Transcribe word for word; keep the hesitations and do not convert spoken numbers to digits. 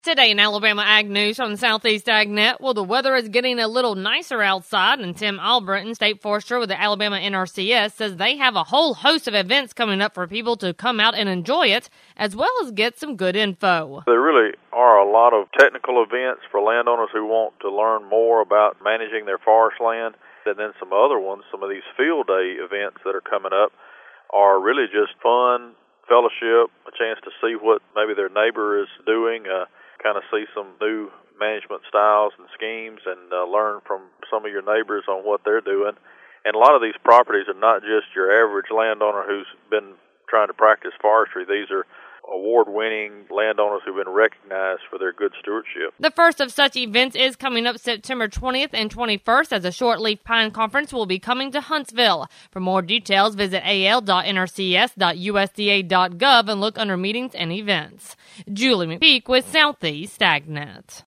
Today in Alabama Ag News from the Southeast Ag Net, well, the weather is getting a little nicer outside, and Tim Albritton, State Forester with the Alabama N R C S, says they have a whole host of events coming up for people to come out and enjoy it, as well as get some good info. There really are a lot of technical events for landowners who want to learn more about managing their forest land, and then some other ones, some of these field day events that are coming up are really just fun, fellowship, a chance to see what maybe their neighbor is doing, uh, kind of see some new management styles and schemes and uh, learn from some of your neighbors on what they're doing. And a lot of these properties are not just your average landowner who's been trying to practice forestry. These are award-winning landowners who've been recognized for their good stewardship. The first of such events is coming up September twentieth and twenty-first, as the Shortleaf Pine Conference will be coming to Huntsville. For more details, visit a l dot n r c s dot u s d a dot gov and look under meetings and events. Julie McPeak with Southeast Ag Net.